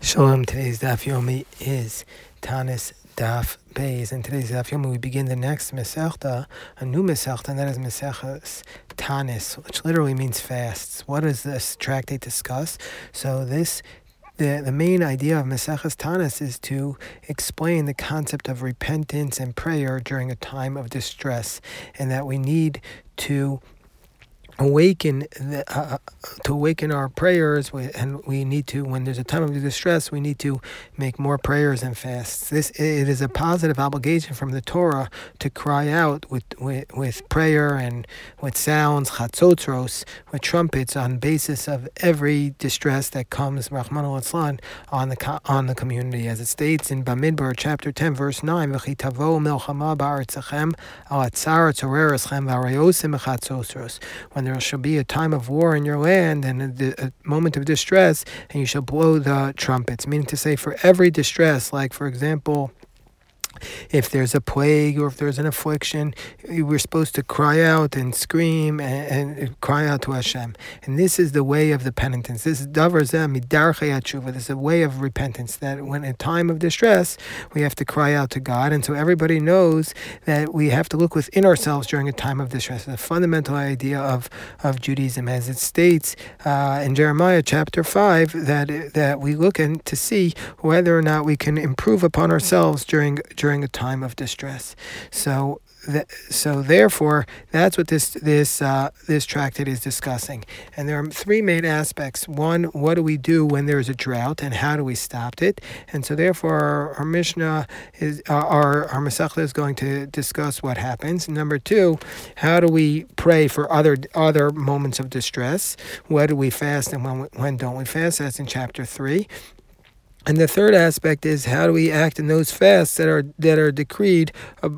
Shalom. Today's Daf Yomi is Tanis Daf Beis. And today's Daf Yomi we begin the next Masechta, a new Masechta, and that is Maseches Tanis, which literally means fasts. What does this tractate discuss? So the main idea of Maseches Tanis is to explain the concept of repentance and prayer during a time of distress, and that we need to awaken our prayers, and we need to, when there's a time of distress, we need to make more prayers and fasts. It is a positive obligation from the Torah to cry out with prayer and with sounds, chatzotzros, with trumpets, on basis of every distress that comes, Rachmana litzlan, on the community, as it states in Bamidbar chapter 10 verse 9, V'chi tavo milchama ba'aretzachem al atzar tzorereschem v'arayosim chatzotzros. When there shall be a time of war in your land and a moment of distress, and you shall blow the trumpets. Meaning to say, for every distress, like for example, if there's a plague or if there's an affliction, we're supposed to cry out and scream and cry out to Hashem. And this is the way of the penitence. This is davar zeh midarchei hatshuva. This is a way of repentance, that when in time of distress, we have to cry out to God. And so everybody knows that we have to look within ourselves during a time of distress. It's a fundamental idea of Judaism, as it states in Jeremiah chapter 5, that we look in to see whether or not we can improve upon ourselves during a time of distress. So therefore, that's what this tractate is discussing. And there are three main aspects. One, what do we do when there is a drought, and how do we stop it? And so therefore, our Mishnah is our Masechta is going to discuss what happens. Number two, how do we pray for other moments of distress? When do we fast, and when don't we fast? That's in chapter 3. And the third aspect is, how do we act in those fasts that are decreed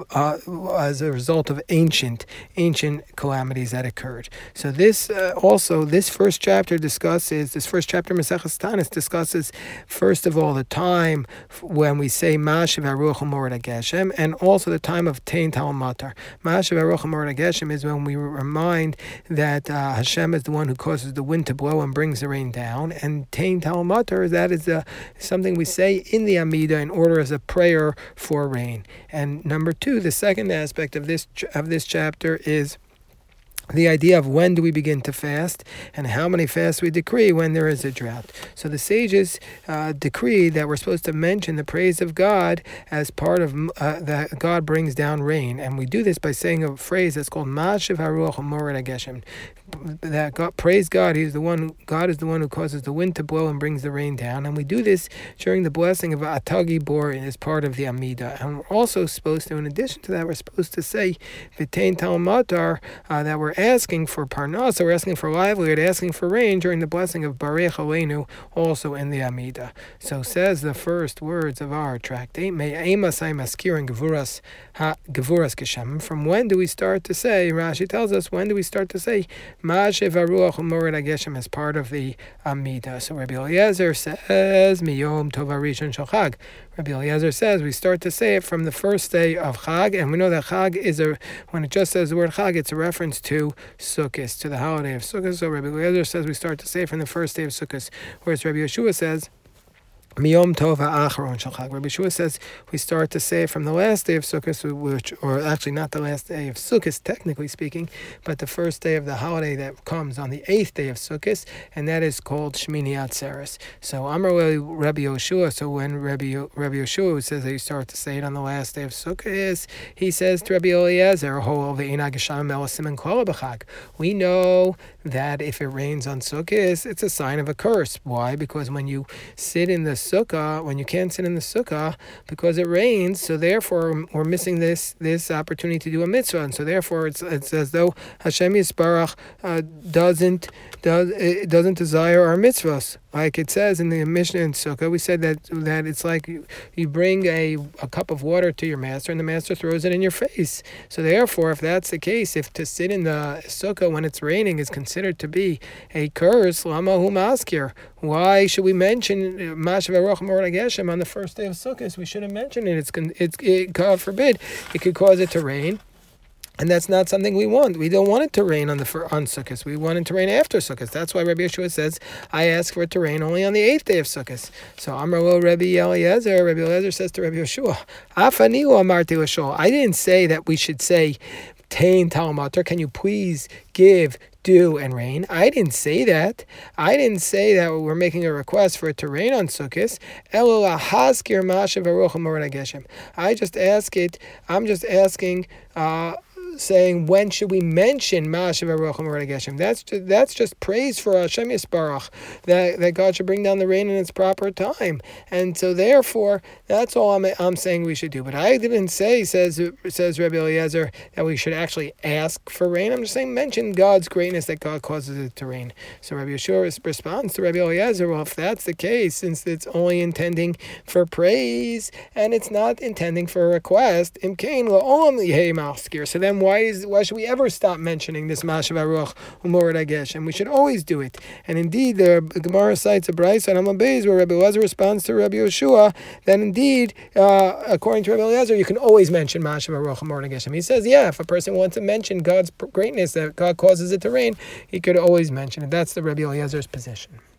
as a result of ancient calamities that occurred. So this first chapter Maseches Tanis discusses, first of all, the time when we say Ma'ashiv HaRuach U'Morad HaGeshem, and also the time of Tein Tal Matar. Ma'ashiv HaRuach U'Morad HaGeshem is when we remind that Hashem is the one who causes the wind to blow and brings the rain down, and Tein Tal Matar, that is something we say in the Amidah in order as a prayer for rain. And number two, the second aspect of this chapter is the idea of when do we begin to fast, and how many fasts we decree when there is a drought. So the sages decree that we're supposed to mention the praise of God as part of that God brings down rain, and we do this by saying a phrase that's called Ma'ashiv HaRuach U'Morad HaGeshem. That God, praise God, God is the one who causes the wind to blow and brings the rain down, and we do this during the blessing of Atagi Bor as part of the Amidah. And we're also supposed to, in addition to that, we're supposed to say V'tein Tal Matar, that we're asking for parnasa, we're asking for livelihood, asking for rain during the blessing of Barech Aleinu, also in the Amidah. So says the first words of our tractate, Me'emasai Maskirin Gevuras Geshem. From when do we start to say, Rashi tells us, when do we start to say Ma'ashiv HaRuach U'Morad HaGeshem as part of the Amidah? So Rabbi Eliezer says, Miyom Tov HaRishon Shel Chag. Rabbi Eliezer says we start to say it from the first day of Chag, and we know that Chag is when it just says the word Chag, it's a reference to Sukkot, to the holiday of Sukkot. So Rabbi Eliezer says we start to say it from the first day of Sukkot, whereas Rabbi Yeshua says Miyom Tov HaAcharon Shel Chag. Rabbi Yeshua says we start to say it from the last day of Sukkot, or actually not the last day of Sukkot, technically speaking, but the first day of the holiday that comes on the 8th day of Sukkot, and that is called Shmini Atzeres. So Amar Rabbi Yeshua. So when Rabbi Yeshua says that you start to say it on the last day of Sukkot, he says to Rabbi Eliezer, we know that if it rains on Sukkot, it's a sign of a curse. Why? Because when you sit in the sukkah, when you can't sit in the sukkah because it rains, so therefore we're missing this opportunity to do a mitzvah, and so therefore it's as though Hashem Yisbarach doesn't desire our mitzvahs. Like it says in the Mishnah in Sukkah, we said that it's like you bring a cup of water to your master, and the master throws it in your face. So therefore, if that's the case, if to sit in the Sukkah when it's raining is considered to be a curse, Lama Hu Maskir, why should we mention Ma'ashiv HaRuach U'Morad HaGeshem on the first day of Sukkot? We shouldn't mention it. It's God forbid, it could cause it to rain. And that's not something we want. We don't want it to rain on Sukkot. We want it to rain after Sukkot. That's why Rabbi Yeshua says, I ask for it to rain only on the 8th day of Sukkot. So Amar Rabbi Eliezer. Rabbi Eliezer says to Rabbi Yeshua, Afaniu amarti l'shol. I didn't say that we should say, Tain talmater, can you please give, do, and rain? I didn't say that. I didn't say that we're making a request for it to rain on Sukkot. I just ask it. I'm just asking, saying when should we mention Ma'ashav Arochim Morad Geshem? That's just praise for Hashem Yisbarach, that God should bring down the rain in its proper time, and so therefore that's all I'm saying we should do. But I didn't say, says Rabbi Eliezer, that we should actually ask for rain. I'm just saying mention God's greatness, that God causes it to rain. So Rabbi Yeshua responds to Rabbi Eliezer, well, if that's the case, since it's only intending for praise and it's not intending for a request, so then why should we ever stop mentioning this Mashav Aruch Umorad Agesh? And we should always do it. And indeed, the Gemara cites a brayso on Amud Beis where Rabbi Eliezer responds to Rabbi Yeshua that indeed, according to Rabbi Eliezer, you can always mention Mashav Aruch Umorad Agesh. He says, yeah, if a person wants to mention God's greatness, that God causes it to rain, he could always mention it. That's the Rabbi Eliezer's position.